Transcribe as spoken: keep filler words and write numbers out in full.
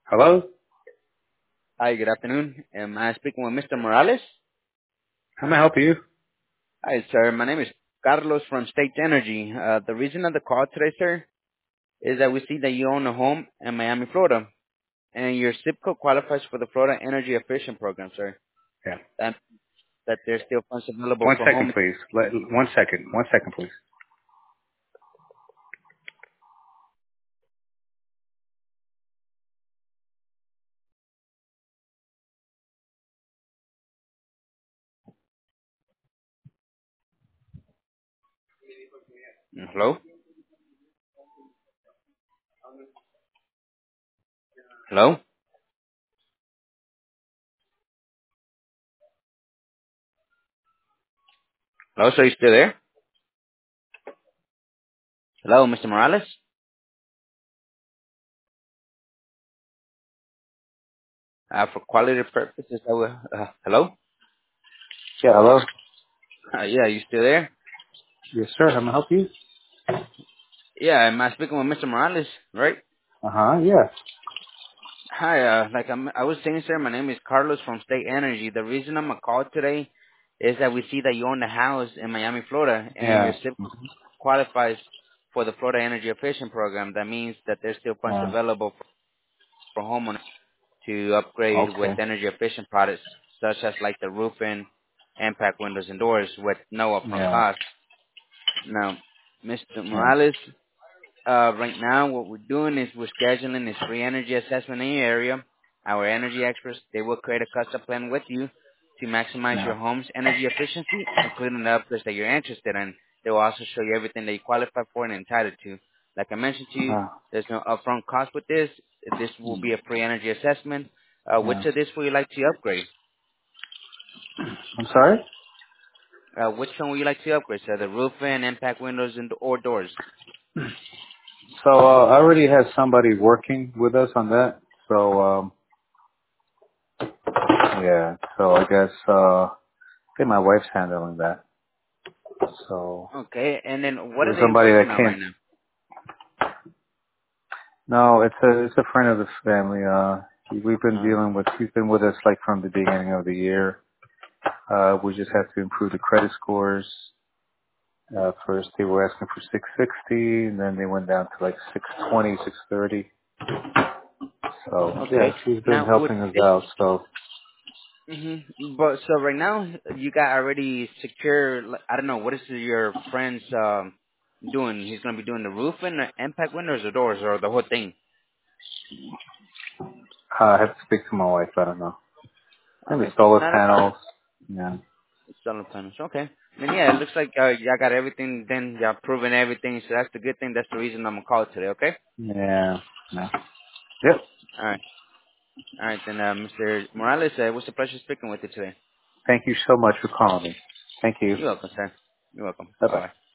Hello? Hi, good afternoon. Am I speaking with Mister Morales? How may I help you? Hi, sir. My name is Carlos from State Energy. Uh, the reason of the call today, sir, is that we see that you own a home in Miami, Florida, and your zip code qualifies for the Florida Energy Efficient Program, sir. Yeah. That that there's still funds available One for second, home. please. Let, one second. One second, please. Mm, Hello, hello, hello. So you still there? Hello, Mister Morales. Uh, for quality purposes, I will. Uh, hello. Yeah, hello? Uh, yeah, you still there? Yes, sir. How may I help you? Yeah, am I speaking with Mister Morales? Right. Uh-huh, yeah. Hi, uh, like I'm, I was saying, sir, my name is Carlos from State Energy. The reason I'm a call today is that we see that you own a house in Miami, Florida, and your Yeah. zip qualifies for the Florida Energy Efficient Program. That means that there's still funds Uh, available for, for homeowners to upgrade with okay. energy efficient products, such as like the roofing, impact windows and doors, with no upfront Yeah. cost. Now, Mister Yeah. Morales, uh, right now, what we're doing is we're scheduling this free energy assessment in your area. Our energy experts, they will create a custom plan with you to maximize Yeah. your home's energy efficiency, including the upgrades that you're interested in. They will also show you everything that you qualify for and entitled to. Like I mentioned to you, Uh, there's no upfront cost with this. This will be a free energy assessment. Uh, which yeah. of this would you like to upgrade? I'm sorry? Uh, which one would you like to upgrade? So the roofing, impact windows, and or doors. So, uh, I already have somebody working with us on that. So, um, yeah. So I guess, uh, I think my wife's handling that. So, Okay, and then what are there's they somebody working that on came. right now? No, it's a, it's a friend of the family. Uh, we've been Uh, dealing with, he's been with us like from the beginning of the year. Uh, we just have to improve the credit scores. Uh, first they were asking for six sixty, and then they went down to like six twenty, six thirty. So yeah, Okay. she's been Now with helping us this, out. So hmm but so right now you got already secure. like, I don't know what is your friend's um doing. He's gonna be doing the roofing, the impact windows, or doors, or the whole thing. uh, I have to speak to my wife. I don't know. And the Okay, solar not a problem. panels. Yeah, Solar panels. Okay. Then yeah, it looks like uh, y'all got everything. Then y'all proven everything. So that's the good thing. That's the reason I'm gonna call today. Okay. yeah, yeah. Yep. All right. All right. Then uh, Mister Morales, uh, it was a pleasure speaking with you today. Thank you so much for calling me. Thank you. You're welcome, sir. You're welcome. Bye Bye bye. bye.